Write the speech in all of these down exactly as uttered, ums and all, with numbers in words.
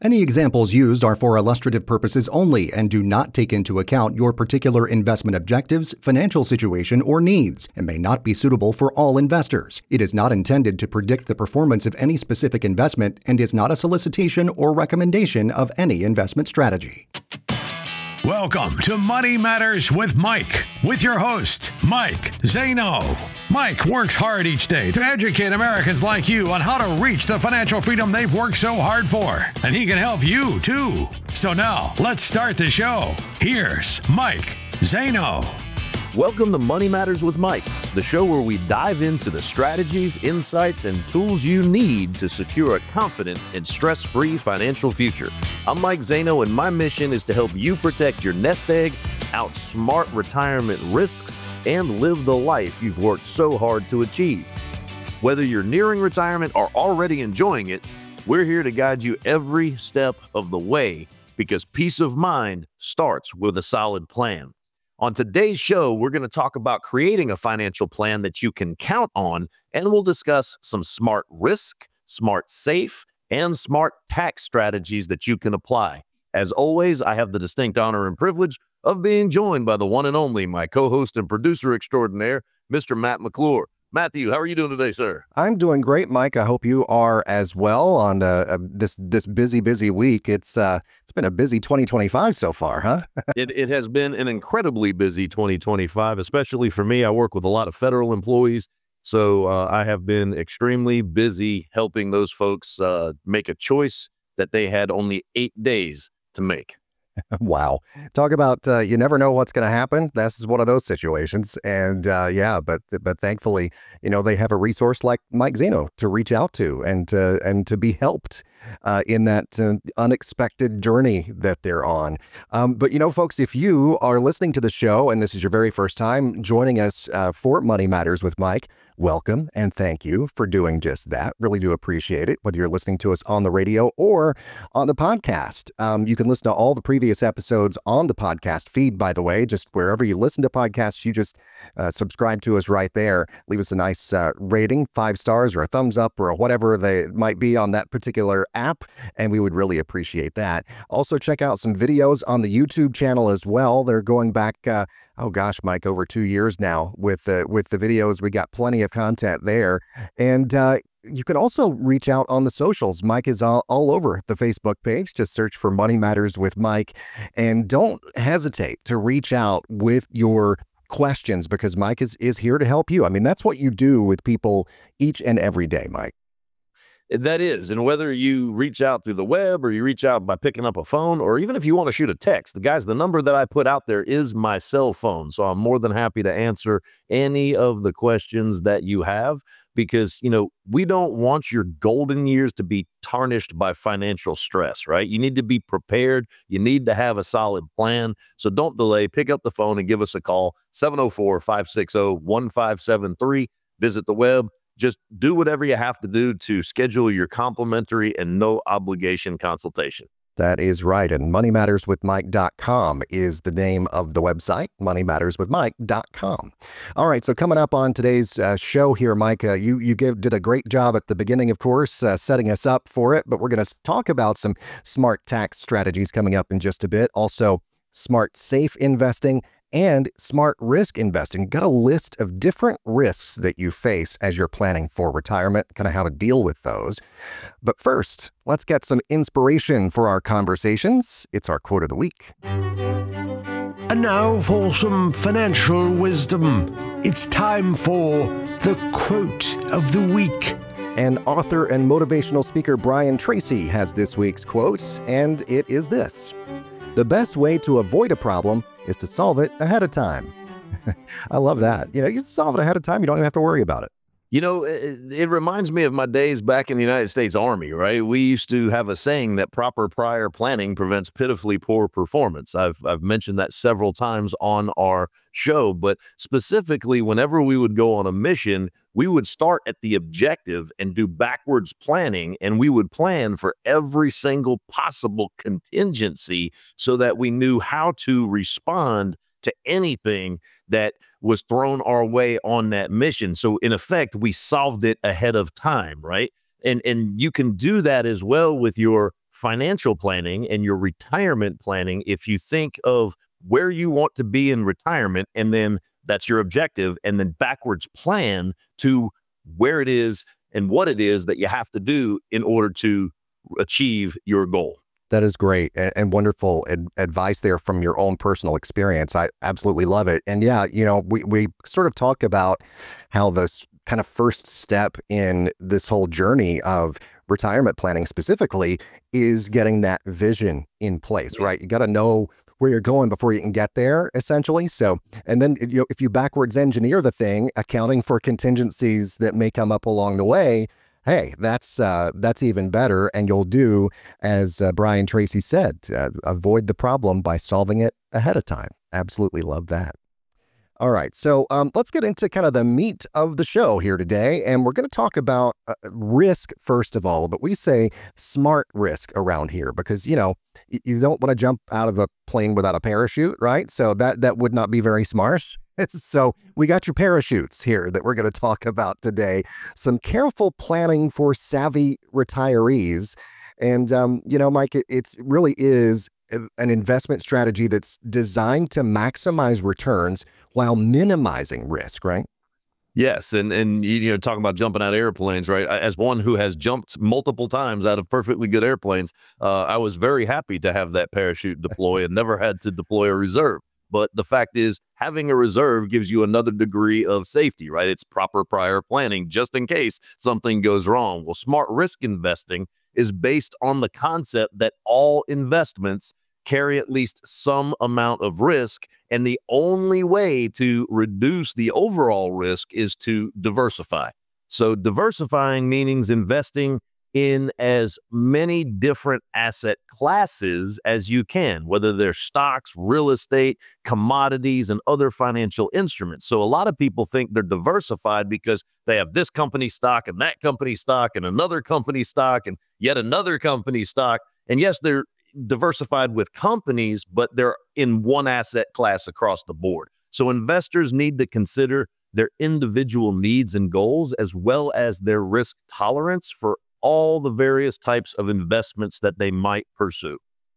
Any examples used are for illustrative purposes only and do not take into account your particular investment objectives, financial situation, or needs, and may not be suitable for all investors. It is not intended to predict the performance of any specific investment and is not a solicitation or recommendation of any investment strategy. Welcome to Money Matters with Mike, with your host, Mike Zaino. Mike works hard each day to educate Americans like you on how to reach the financial freedom they've worked so hard for, and he can help you too. So now, let's start the show. Here's Mike Zaino. Welcome to Money Matters with Mike, the show where we dive into the strategies, insights, and tools you need to secure a confident and stress-free financial future. I'm Mike Zaino, and my mission is to help you protect your nest egg, outsmart retirement risks, and live the life you've worked so hard to achieve. Whether you're nearing retirement or already enjoying it, we're here to guide you every step of the way because peace of mind starts with a solid plan. On today's show, we're going to talk about creating a financial plan that you can count on, and we'll discuss some smart risk, smart safe, and smart tax strategies that you can apply. As always, I have the distinct honor and privilege of being joined by the one and only, my co-host and producer extraordinaire, Mister Matt McClure. Matthew, how are you doing today, sir? I'm doing great, Mike. I hope you are as well on uh, uh, this this busy, busy week. It's uh, it's been a busy twenty twenty-five so far, huh? it it has been an incredibly busy twenty twenty-five, especially for me. I work with a lot of federal employees, so uh, I have been extremely busy helping those folks uh, make a choice that they had only eight days to make. Wow. Talk about, uh, you never know what's going to happen. This is one of those situations. And uh, yeah, but but thankfully, you know, they have a resource like Mike Zaino to reach out to and, uh, and to be helped uh, in that uh, unexpected journey that they're on. Um, but, you know, folks, if you are listening to the show and this is your very first time joining us uh, for Money Matters with Mike, welcome and thank you for doing just that. Really do appreciate it, whether you're listening to us on the radio or on the podcast. Um, you can listen to all the previous episodes on the podcast feed, by the way, just wherever you listen to podcasts, you just uh, subscribe to us right there. Leave us a nice uh, rating, five stars or a thumbs up or whatever they might be on that particular app, and we would really appreciate that. Also, check out some videos on the YouTube channel as well. They're going back uh, oh gosh, Mike, over two years now with uh, with the videos. We got plenty of content there. And uh, you can also reach out on the socials. Mike is all, all over the Facebook page. Just search for Money Matters with Mike. And don't hesitate to reach out with your questions because Mike is, is here to help you. I mean, that's what you do with people each and every day, Mike. That is, and whether you reach out through the web or you reach out by picking up a phone, or even if you want to shoot a text, the guys, the number that I put out there is my cell phone. So I'm more than happy to answer any of the questions that you have because, you know, we don't want your golden years to be tarnished by financial stress, right? You need to be prepared. You need to have a solid plan. So don't delay. Pick up the phone and give us a call, seven oh four, five six oh, one five seven three. Visit the web. Just do whatever you have to do to schedule your complimentary and no obligation consultation. That is right. And money matters with mike dot com is the name of the website, money matters with mike dot com. All right. So coming up on today's uh, show here, Mike, uh, you, you give, did a great job at the beginning, of course, uh, setting us up for it. But we're going to talk about some smart tax strategies coming up in just a bit. Also, smart safe investing and smart risk investing. Got a list of different risks that you face as you're planning for retirement, kind of how to deal with those. But first, let's get some inspiration for our conversations. It's our quote of the week. And now for some financial wisdom. It's time for the quote of the week. And author and motivational speaker Brian Tracy has this week's quote, and it is this: "The best way to avoid a problem is to solve it ahead of time." I love that. You know, you solve it ahead of time. You don't even have to worry about it. You know, it, it reminds me of my days back in the United States Army, right? We used to have a saying that proper prior planning prevents pitifully poor performance. I've I've mentioned that several times on our show, but specifically whenever we would go on a mission, we would start at the objective and do backwards planning, and we would plan for every single possible contingency so that we knew how to respond to anything that was thrown our way on that mission. So in effect, we solved it ahead of time, right? And and you can do that as well with your financial planning and your retirement planning, if you think of where you want to be in retirement, and then that's your objective, and then backwards plan to where it is and what it is that you have to do in order to achieve your goal. That is great and, and wonderful ad- advice there from your own personal experience. I absolutely love it. And yeah, you know, we, we sort of talk about how this kind of first step in this whole journey of retirement planning specifically is getting that vision in place, right? You got to know where you're going before you can get there, essentially. So, and then you know, if you backwards engineer the thing, accounting for contingencies that may come up along the way, hey, that's uh, that's even better. And you'll do, as uh, Brian Tracy said, uh, avoid the problem by solving it ahead of time. Absolutely love that. All right, so um, let's get into kind of the meat of the show here today. And we're going to talk about uh, risk first of all, but we say smart risk around here because, you know, y- you don't want to jump out of a plane without a parachute, right? So that, that would not be very smart. So we got your parachutes here that we're going to talk about today. Some careful planning for savvy retirees. And, um, you know, Mike, it it's really is an investment strategy that's designed to maximize returns while minimizing risk, right? Yes, and and you know, talking about jumping out of airplanes, right? As one who has jumped multiple times out of perfectly good airplanes, uh, I was very happy to have that parachute deploy and never had to deploy a reserve. But the fact is, having a reserve gives you another degree of safety, right? It's proper prior planning just in case something goes wrong. Well, smart risk investing is based on the concept that all investments carry at least some amount of risk. And the only way to reduce the overall risk is to diversify. So diversifying means investing in as many different asset classes as you can, whether they're stocks, real estate, commodities, and other financial instruments. So a lot of people think they're diversified because they have this company stock and that company stock and another company stock and yet another company stock. And yes, they're diversified with companies, but they're in one asset class across the board. So investors need to consider their individual needs and goals, as well as their risk tolerance for all the various types of investments that they might pursue.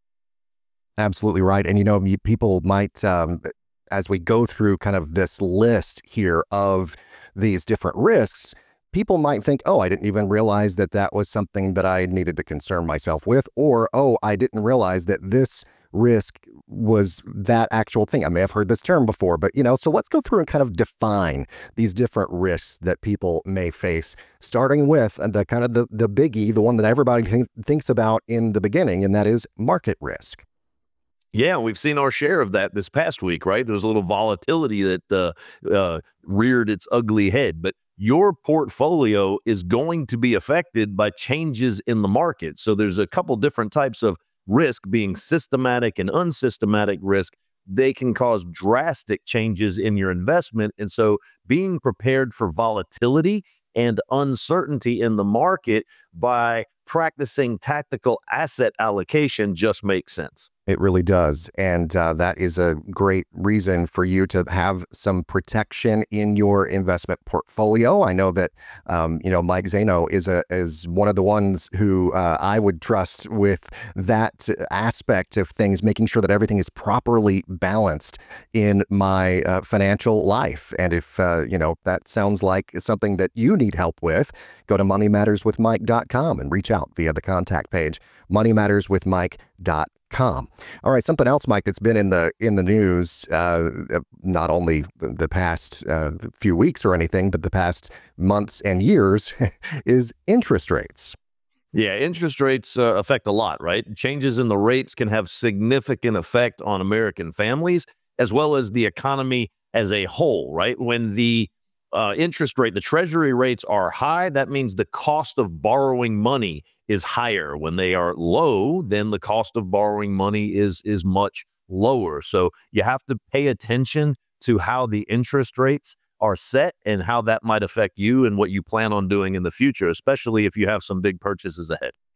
Absolutely right. And, you know, people might, um, as we go through kind of this list here of these different risks, people might think, oh, I didn't even realize that that was something that I needed to concern myself with, or, oh, I didn't realize that this risk was that actual thing. I may have heard this term before, but, you know, so let's go through and kind of define these different risks that people may face, starting with the kind of the, the biggie, the one that everybody th- thinks about in the beginning, and that is market risk. Yeah, we've seen our share of that this past week, right? There was a little volatility that uh, uh, reared its ugly head, but your portfolio is going to be affected by changes in the market. So there's a couple different types of risk, being systematic and unsystematic risk. They can cause drastic changes in your investment. And so being prepared for volatility and uncertainty in the market by practicing tactical asset allocation just makes sense. It really does. And uh, that is a great reason for you to have some protection in your investment portfolio. I know that, um, you know, Mike Zaino is a is one of the ones who uh, I would trust with that aspect of things, making sure that everything is properly balanced in my uh, financial life. And if, uh, you know, that sounds like something that you need help with, go to money matters with mike dot com and reach out via the contact page, money matters with mike dot com. All right, something else, Mike, that's been in the in the news, uh, not only the past uh, few weeks or anything, but the past months and years, is interest rates. Yeah, interest rates uh, affect a lot, right? Changes in the rates can have significant effect on American families, as well as the economy as a whole, right? When the uh, interest rate, the treasury rates are high, that means the cost of borrowing money is higher. When they are low, then the cost of borrowing money is is much lower. So you have to pay attention to how the interest rates are set and how that might affect you and what you plan on doing in the future, especially if you have some big purchases ahead.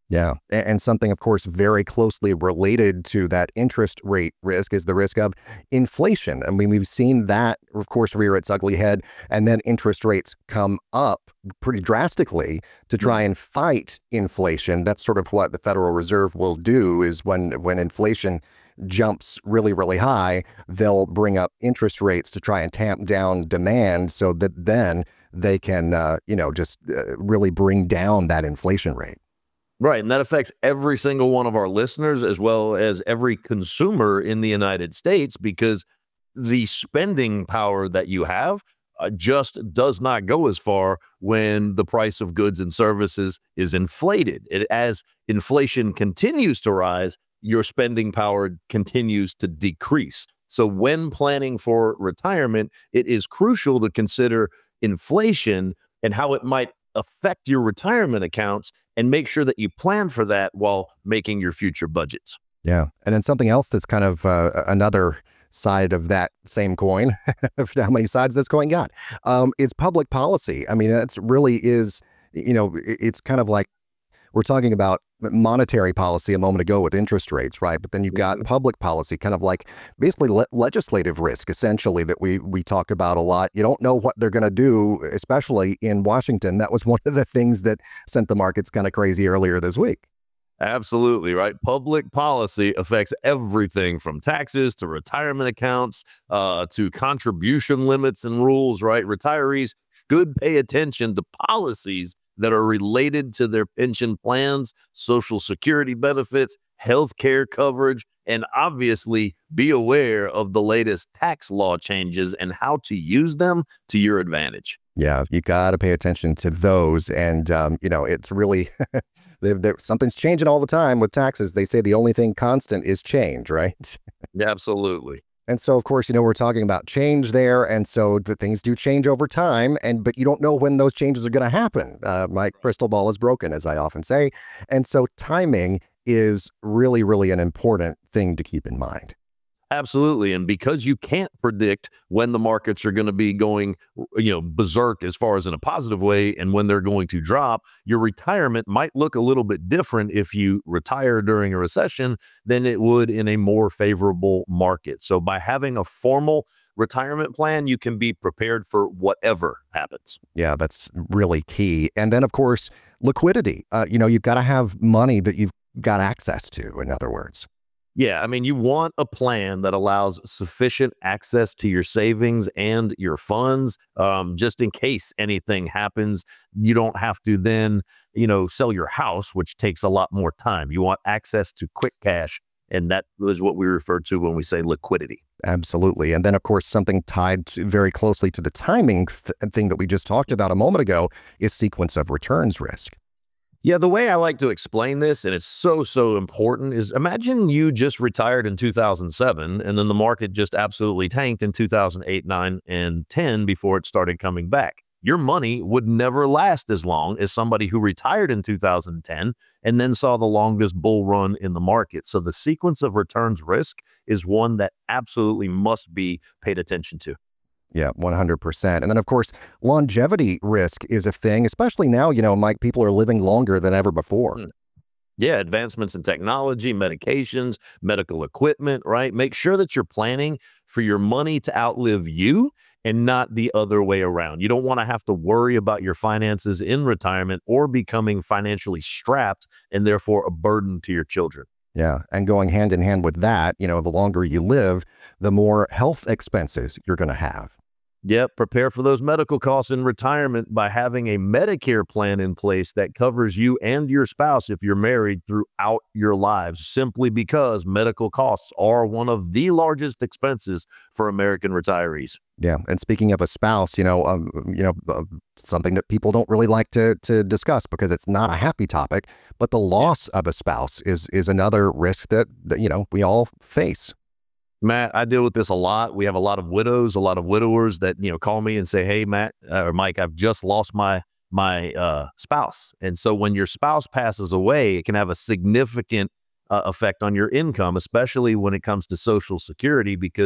Yeah. A- And something, of course, very closely related to that interest rate risk is the risk of inflation. I mean, we've seen that, of course, rear its ugly head, and then interest rates come up pretty drastically to try and fight inflation. That's sort of what the Federal Reserve will do is when when inflation jumps really, really high, they'll bring up interest rates to try and tamp down demand so that then they can, uh, you know, just uh, really bring down that inflation rate. Right. And that affects every single one of our listeners as well as every consumer in the United States because the spending power that you have uh, just does not go as far when the price of goods and services is inflated. It, as inflation continues to rise, your spending power continues to decrease. So when planning for retirement, it is crucial to consider inflation and how it might affect your retirement accounts and make sure that you plan for that while making your future budgets. Yeah. And then something else that's kind of uh, another side of that same coin, how many sides this coin got, um, is public policy. I mean, that's really is, you know, it- it's kind of like we're talking about monetary policy a moment ago with interest rates, right? But then you've got public policy, kind of like basically le- legislative risk, essentially, that we we talk about a lot. You don't know what they're going to do, especially in Washington. That was one of the things that sent the markets kind of crazy earlier this week. Absolutely, right. Public policy affects everything from taxes to retirement accounts uh, to contribution limits and rules, right? Retirees should pay attention to policies that are related to their pension plans, social security benefits, health care coverage, and obviously be aware of the latest tax law changes and how to use them to your advantage. Yeah, you got to pay attention to those. And, um, you know, it's really they've- they're- something's changing all the time with taxes. They say the only thing constant is change, right? Absolutely. And so, of course, you know, we're talking about change there. And so the things do change over time. And but you don't know when those changes are going to happen. Uh, my crystal ball is broken, as I often say. And so timing is really, really an important thing to keep in mind. Absolutely. And because you can't predict when the markets are going to be going, you know, berserk as far as in a positive way and when they're going to drop, your retirement might look a little bit different if you retire during a recession than it would in a more favorable market. So by having a formal retirement plan, you can be prepared for whatever happens. Yeah, that's really key. And then, of course, liquidity. Uh, you know, you've got to have money that you've got access to, in other words. Yeah, I mean, you want a plan that allows sufficient access to your savings and your funds, um, just in case anything happens. You don't have to then, you know, sell your house, which takes a lot more time. You want access to quick cash, and that is what we refer to when we say liquidity. Absolutely. And then, of course, something tied to, very closely to the timing th- thing that we just talked about a moment ago is sequence of returns risk. Yeah, the way I like to explain this, and it's so, so important, is imagine you just retired in two thousand seven and then the market just absolutely tanked in two thousand eight, nine, and ten before it started coming back. Your money would never last as long as somebody who retired in two thousand ten and then saw the longest bull run in the market. So the sequence of returns risk is one that absolutely must be paid attention to. Yeah, one hundred percent. And then, of course, longevity risk is a thing, especially now, you know, Mike, people are living longer than ever before. Mm. Yeah, advancements in technology, medications, medical equipment, right? Make sure that you're planning for your money to outlive you and not the other way around. You don't want to have to worry about your finances in retirement or becoming financially strapped and therefore a burden to your children. Yeah. And going hand in hand with that, you know, the longer you live, the more health expenses you're going to have. Yep, prepare for those medical costs in retirement by having a Medicare plan in place that covers you and your spouse if you're married throughout your lives, simply because medical costs are one of the largest expenses for American retirees. Yeah. And speaking of a spouse, you know, um, you know, uh, something that people don't really like to to discuss because it's not a happy topic, but the loss of a spouse is is another risk that, that you know, we all face. Matt, I deal with this a lot. We have a lot of widows, a lot of widowers that, you know, call me and say, "Hey, Matt uh, or Mike, I've just lost my my uh, spouse." And so when your spouse passes away, it can have a significant uh, effect on your income, especially when it comes to Social Security, because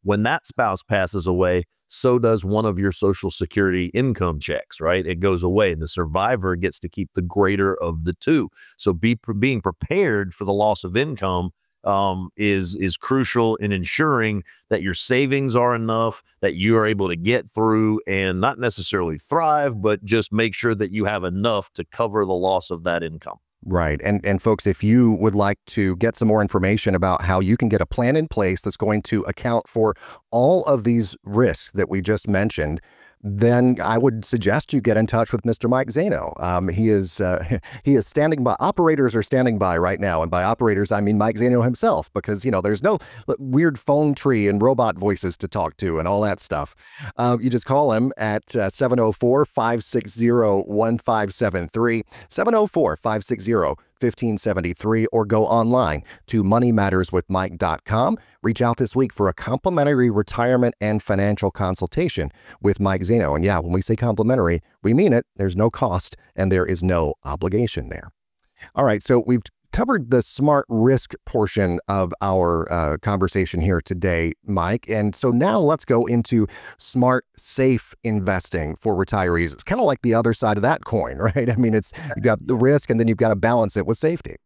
When that spouse passes away, so does one of your Social Security income checks, right? It goes away. The survivor gets to keep the greater of the two. So be being prepared for the loss of income um, is is crucial in ensuring that your savings are enough, that you are able to get through and not necessarily thrive, but just make sure that you have enough to cover the loss of that income. Right. And and folks, if you would like to get some more information about how you can get a plan in place that's going to account for all of these risks that we just mentioned, then I would suggest you get in touch with Mister Mike Zaino. Um, he is uh, he is standing by. Operators are standing by right now, and by operators I mean Mike Zaino himself, because you know there's no weird phone tree and robot voices to talk to and all that stuff. Uh, you just call him at uh, seven oh four, five six zero, one five seven three, seven oh four, five six zero, fifteen seventy-three, or go online to money matters with mike dot com. Reach out this week for a complimentary retirement and financial consultation with Mike Zaino. And yeah, when we say complimentary, we mean it. There's no cost and there is no obligation there. All right, so we've covered the smart risk portion of our uh, conversation here today, Mike. And so now let's go into smart, safe investing for retirees. It's kind of like the other side of that coin, right? I mean, it's you got the risk and then you've got to balance it with safety.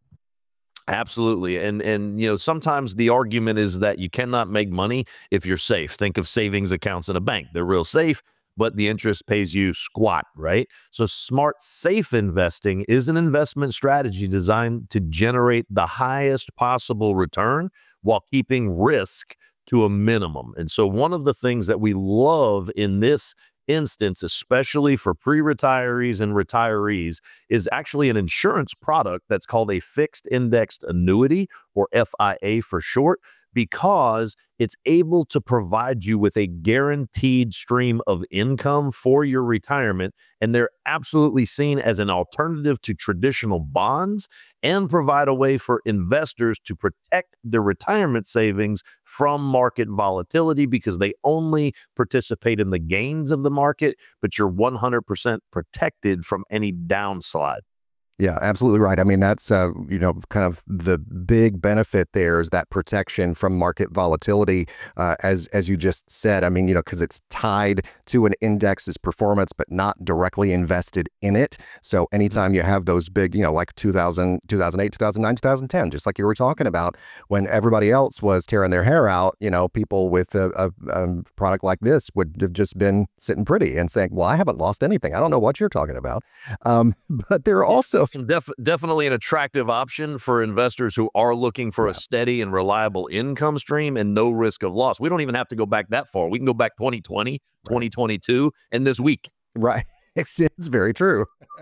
Absolutely. And, and, you know, sometimes the argument is that you cannot make money if you're safe. Think of savings accounts in a bank. They're real safe, but the interest pays you squat, right? So smart, safe investing is an investment strategy designed to generate the highest possible return while keeping risk to a minimum. And so one of the things that we love in this instance, especially for pre-retirees and retirees, is actually an insurance product that's called a fixed indexed annuity, or F I A for short, because it's able to provide you with a guaranteed stream of income for your retirement. And they're absolutely seen as an alternative to traditional bonds and provide a way for investors to protect their retirement savings from market volatility, because they only participate in the gains of the market, but you're one hundred percent protected from any downslide. Yeah, absolutely right. I mean, that's, uh, you know, kind of the big benefit there is that protection from market volatility, uh, as as you just said. I mean, you know, because it's tied to an index's performance, but not directly invested in it. So anytime you have those big, you know, like two thousand, two thousand eight, two thousand nine, two thousand ten, just like you were talking about, when everybody else was tearing their hair out, you know, people with a, a, a product like this would have just been sitting pretty and saying, well, I haven't lost anything. I don't know what you're talking about. Um, but there are also Def- definitely an attractive option for investors who are looking for yeah. a steady and reliable income stream and no risk of loss. We don't even have to go back that far. We can go back twenty twenty, right. twenty twenty-two, and this week. Right. It's, it's very true.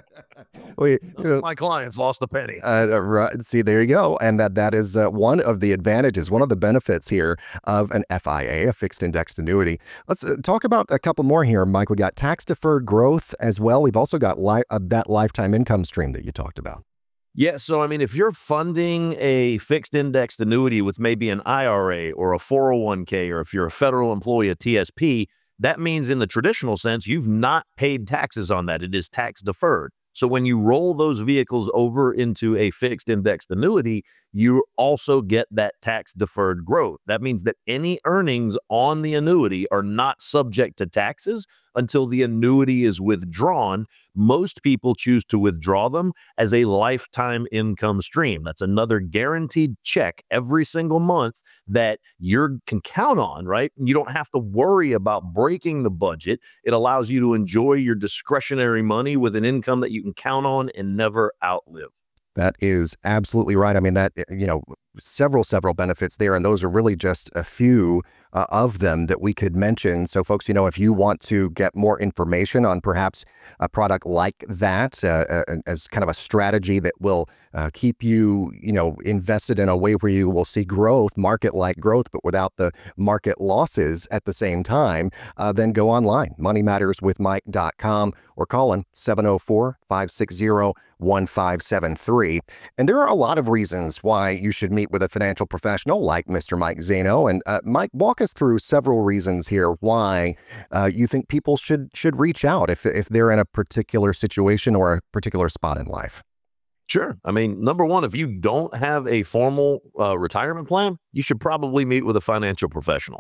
we, you know, My clients lost a penny. Uh, right. See, there you go. And that that is uh, one of the advantages, one of the benefits here of an F I A, a fixed indexed annuity. Let's uh, talk about a couple more here, Mike. We got tax deferred growth as well. We've also got li- uh, that lifetime income stream that you talked about. Yeah. So, I mean, if you're funding a fixed indexed annuity with maybe an I R A or a four oh one k, or if you're a federal employee, a T S P, that means in the traditional sense, you've not paid taxes on that. It is tax deferred. So when you roll those vehicles over into a fixed indexed annuity, you also get that tax deferred growth. That means that any earnings on the annuity are not subject to taxes until the annuity is withdrawn. Most people choose to withdraw them as a lifetime income stream. That's another guaranteed check every single month that you can count on, right? You don't have to worry about breaking the budget. It allows you to enjoy your discretionary money with an income that you can count on and never outlive. That is absolutely right. I mean, that, you know, several, several benefits there, and those are really just a few uh, of them that we could mention. So folks, you know, if you want to get more information on perhaps a product like that, uh, uh, as kind of a strategy that will uh, keep you, you know, invested in a way where you will see growth, market-like growth, but without the market losses at the same time, uh, then go online, money matters with mike dot com, or call in seven oh four, five six zero, one five seven three. And there are a lot of reasons why you should meet with a financial professional like Mister Mike Zaino. And uh, Mike, walk us through several reasons here why uh, you think people should should reach out if if they're in a particular situation or a particular spot in life. Sure. I mean, number one, if you don't have a formal uh, retirement plan, you should probably meet with a financial professional.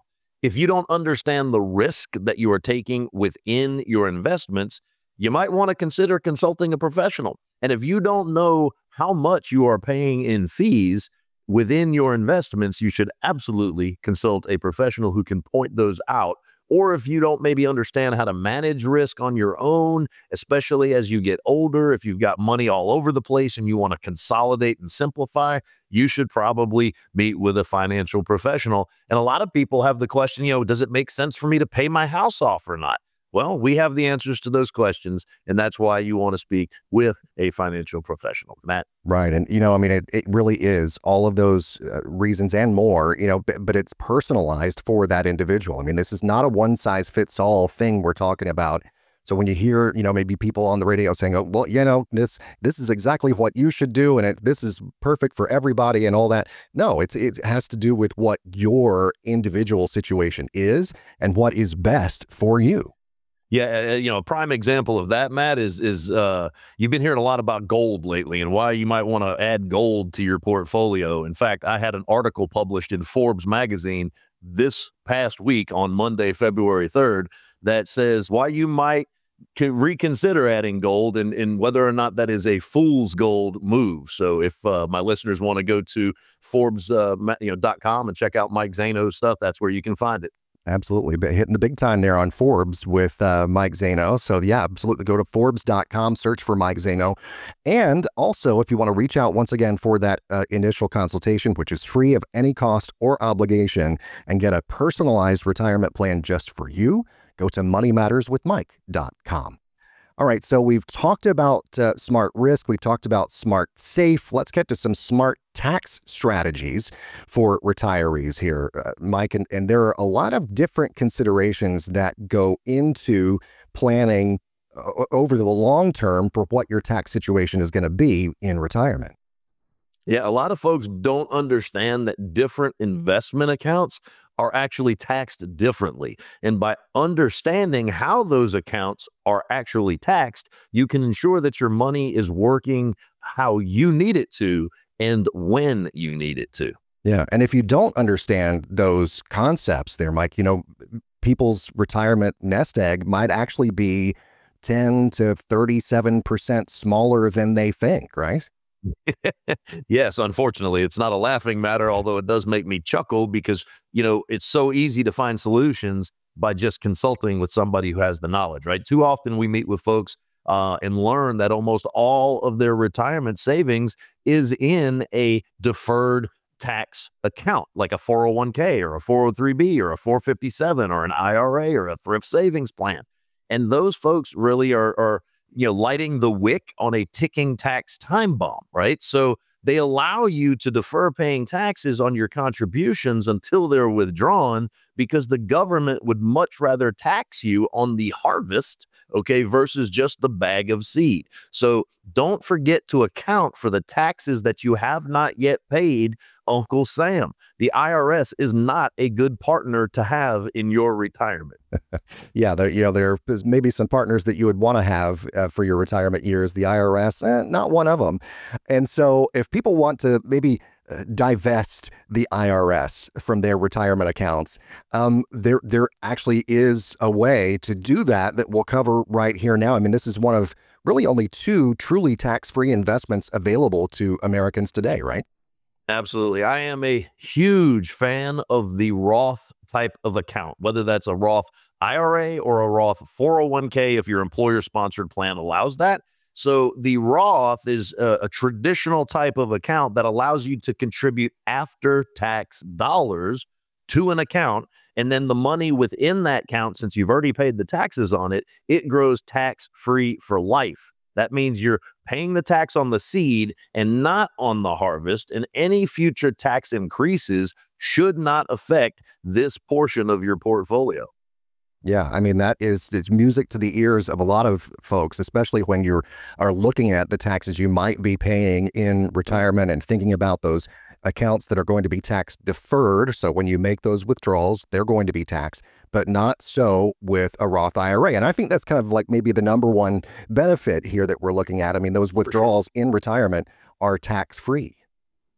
if you don't understand the risk that you are taking within your investments, you might want to consider consulting a professional. And if you don't know how much you are paying in fees within your investments, you should absolutely consult a professional who can point those out. Or if you don't maybe understand how to manage risk on your own, especially as you get older, if you've got money all over the place and you want to consolidate and simplify, you should probably meet with a financial professional. And a lot of people have the question, you know, does it make sense for me to pay my house off or not? Well, we have the answers to those questions, and that's why you want to speak with a financial professional. Matt? Right. And, you know, I mean, it, it really is all of those uh, reasons and more, you know, but, but it's personalized for that individual. I mean, this is not a one size fits all thing we're talking about. So when you hear, you know, maybe people on the radio saying, oh, well, you know, this this is exactly what you should do, and it, this is perfect for everybody and all that. No, it's it has to do with what your individual situation is and what is best for you. Yeah, uh, you know, a prime example of that, Matt, is is uh, you've been hearing a lot about gold lately and why you might want to add gold to your portfolio. In fact, I had an article published in Forbes magazine this past week on Monday, February third, that says why you might can reconsider adding gold and, and whether or not that is a fool's gold move. So if uh, my listeners want to go to Forbes uh, you know, dot com and check out Mike Zaino's stuff, that's where you can find it. Absolutely. But hitting the big time there on Forbes with uh, Mike Zaino. So yeah, absolutely. Go to Forbes dot com, search for Mike Zaino. And also, if you want to reach out once again for that uh, initial consultation, which is free of any cost or obligation, and get a personalized retirement plan just for you, go to money matters with mike dot com. All right, so we've talked about uh, smart risk. We've talked about smart safe. Let's get to some smart tax strategies for retirees here, uh, Mike. And, and there are a lot of different considerations that go into planning uh, over the long term for what your tax situation is going to be in retirement. Yeah, a lot of folks don't understand that different investment accounts are actually taxed differently. And by understanding how those accounts are actually taxed, you can ensure that your money is working how you need it to and when you need it to. Yeah. And if you don't understand those concepts there, Mike, you know, people's retirement nest egg might actually be ten to thirty-seven percent smaller than they think, right? Yes, unfortunately, it's not a laughing matter, although it does make me chuckle because, you know, it's so easy to find solutions by just consulting with somebody who has the knowledge, right? Too often we meet with folks uh, and learn that almost all of their retirement savings is in a deferred tax account, like a four oh one k or a four oh three b or a four fifty-seven or an I R A or a thrift savings plan. And those folks really are, are you know, lighting the wick on a ticking tax time bomb, right? So they allow you to defer paying taxes on your contributions until they're withdrawn because the government would much rather tax you on the harvest, okay, versus just the bag of seed. So don't forget to account for the taxes that you have not yet paid Uncle Sam. The I R S is not a good partner to have in your retirement. Yeah, there, you know, there's maybe some partners that you would want to have uh, for your retirement years. The I R S, eh, not one of them. And so if people want to maybe uh, divest the I R S from their retirement accounts, um, there there actually is a way to do that that we'll cover right here now. I mean, this is one of really only two truly tax-free investments available to Americans today, right? Absolutely. I am a huge fan of the Roth type of account, whether that's a Roth I R A or a Roth four oh one k if your employer-sponsored plan allows that. So the Roth is a, a traditional type of account that allows you to contribute after-tax dollars to an account, and then the money within that account, since you've already paid the taxes on it, it grows tax-free for life. That means you're paying the tax on the seed and not on the harvest, and any future tax increases should not affect this portion of your portfolio. Yeah, I mean, that is it's music to the ears of a lot of folks, especially when you are looking at the taxes you might be paying in retirement and thinking about those accounts that are going to be tax deferred. So when you make those withdrawals, they're going to be taxed, but not so with a Roth I R A. And I think that's kind of like maybe the number one benefit here that we're looking at. I mean, those withdrawals in retirement are tax free.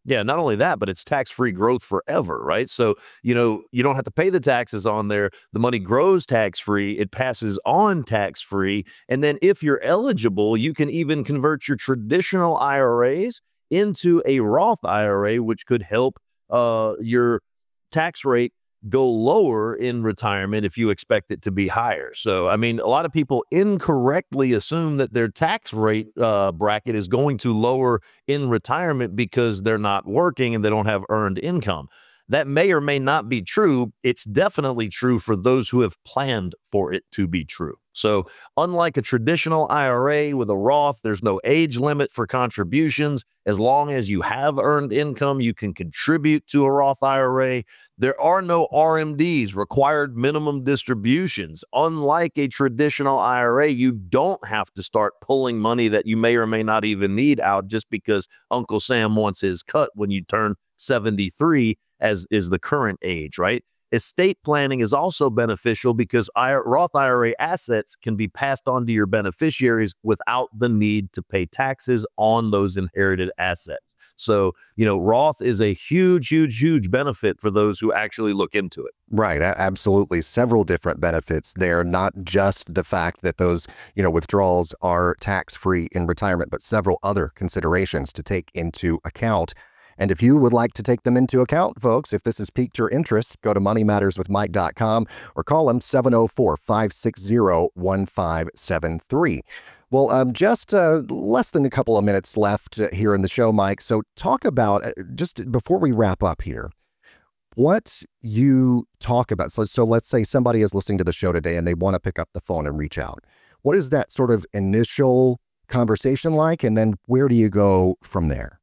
Yeah, not only that, but it's tax-free growth forever, right? So, you know, you don't have to pay the taxes on there. The money grows tax-free. It passes on tax-free. And then if you're eligible, you can even convert your traditional I R As into a Roth I R A, which could help uh, your tax rate go lower in retirement if you expect it to be higher. So, I mean, a lot of people incorrectly assume that their tax rate uh, bracket is going to lower in retirement because they're not working and they don't have earned income. That may or may not be true. It's definitely true for those who have planned for it to be true. So unlike a traditional I R A with a Roth, there's no age limit for contributions. As long as you have earned income, you can contribute to a Roth I R A. There are no R M Ds, required minimum distributions. Unlike a traditional I R A, you don't have to start pulling money that you may or may not even need out just because Uncle Sam wants his cut when you turn seventy-three, as is the current age, right? Estate planning is also beneficial because Roth I R A assets can be passed on to your beneficiaries without the need to pay taxes on those inherited assets. So, you know, Roth is a huge, huge, huge benefit for those who actually look into it. Right. Absolutely. Several different benefits there, not just the fact that those, you know, withdrawals are tax-free in retirement, but several other considerations to take into account. And if you would like to take them into account, folks, if this has piqued your interest, go to money matters with mike dot com or call them seven oh four, five six zero, one five seven three. Well, um, just uh, less than a couple of minutes left uh, here in the show, Mike. So talk about, uh, just before we wrap up here, what you talk about. So, so let's say somebody is listening to the show today and they want to pick up the phone and reach out. What is that sort of initial conversation like? And then where do you go from there?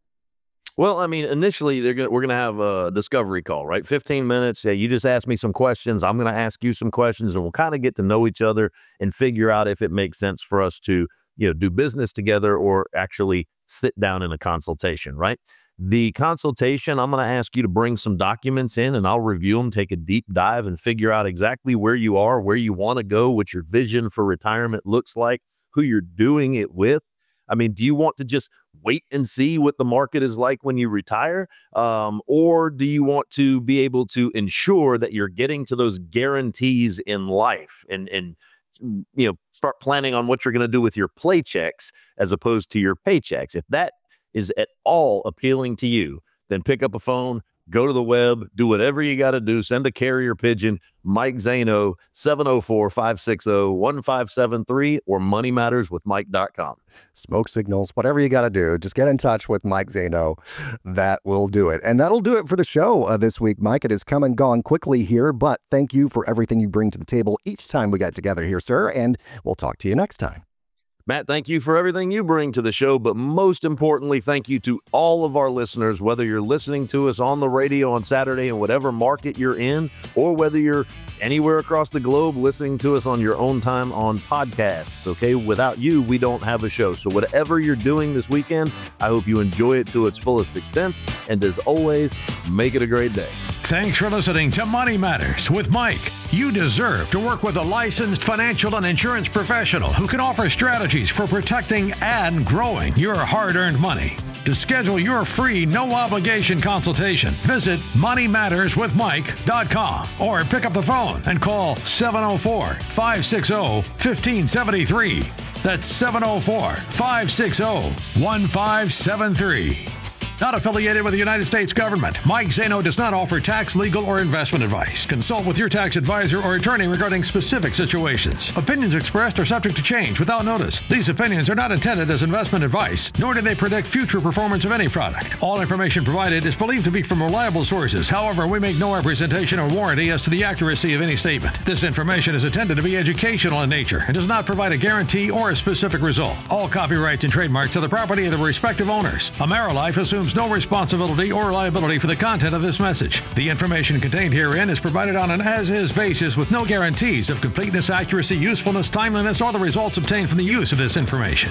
Well, I mean, initially, they're gonna, we're going to have a discovery call, right? fifteen minutes. Yeah, you just ask me some questions. I'm going to ask you some questions, and we'll kind of get to know each other and figure out if it makes sense for us to, you know, do business together or actually sit down in a consultation, right? The consultation, I'm going to ask you to bring some documents in, and I'll review them, take a deep dive, and figure out exactly where you are, where you want to go, what your vision for retirement looks like, who you're doing it with. I mean, do you want to just wait and see what the market is like when you retire? Um, or do you want to be able to ensure that you're getting to those guarantees in life and, and you know, start planning on what you're going to do with your paychecks as opposed to your paychecks? If that is at all appealing to you, then pick up a phone, go to the web, do whatever you got to do. Send a carrier pigeon, Mike Zaino, seven oh four, five six oh, one five seven three, or money matters with mike dot com. Smoke signals, whatever you got to do, just get in touch with Mike Zaino. That will do it. And that'll do it for the show uh, this week, Mike. It has come and gone quickly here, but thank you for everything you bring to the table each time we get together here, sir. And we'll talk to you next time. Matt, thank you for everything you bring to the show, but most importantly, thank you to all of our listeners, whether you're listening to us on the radio on Saturday in whatever market you're in, or whether you're anywhere across the globe listening to us on your own time on podcasts, okay? Without you, we don't have a show. So whatever you're doing this weekend, I hope you enjoy it to its fullest extent, and as always, make it a great day. Thanks for listening to Money Matters with Mike. You deserve to work with a licensed financial and insurance professional who can offer strategies for protecting and growing your hard-earned money. To schedule your free, no-obligation consultation, visit money matters with mike dot com or pick up the phone and call seven oh four, five six oh, one five seven three. That's seven oh four, five six oh, one five seven three. Not affiliated with the United States government, Mike Zaino does not offer tax, legal, or investment advice. Consult with your tax advisor or attorney regarding specific situations. Opinions expressed are subject to change without notice. These opinions are not intended as investment advice, nor do they predict future performance of any product. All information provided is believed to be from reliable sources. However, we make no representation or warranty as to the accuracy of any statement. This information is intended to be educational in nature and does not provide a guarantee or a specific result. All copyrights and trademarks are the property of the respective owners. AmeriLife assumes no responsibility or liability for the content of this message. The information contained herein is provided on an as-is basis with no guarantees of completeness, accuracy, usefulness, timeliness, or the results obtained from the use of this information.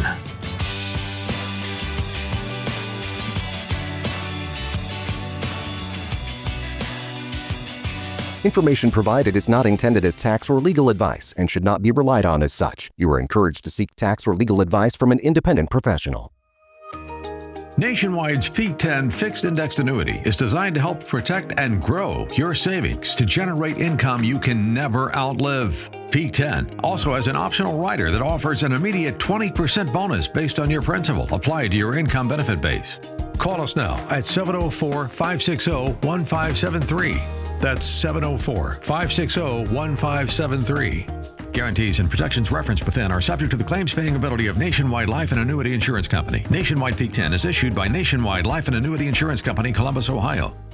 Information provided is not intended as tax or legal advice and should not be relied on as such. You are encouraged to seek tax or legal advice from an independent professional. Nationwide's Peak ten fixed indexed annuity is designed to help protect and grow your savings to generate income you can never outlive. Peak ten also has an optional rider that offers an immediate twenty percent bonus based on your principal applied to your income benefit base. Call us now at seven oh four, five six oh, one five seven three. That's seven oh four, five six oh, one five seven three. Guarantees and protections referenced within are subject to the claims-paying ability of Nationwide Life and Annuity Insurance Company. Nationwide Peak ten is issued by Nationwide Life and Annuity Insurance Company, Columbus, Ohio.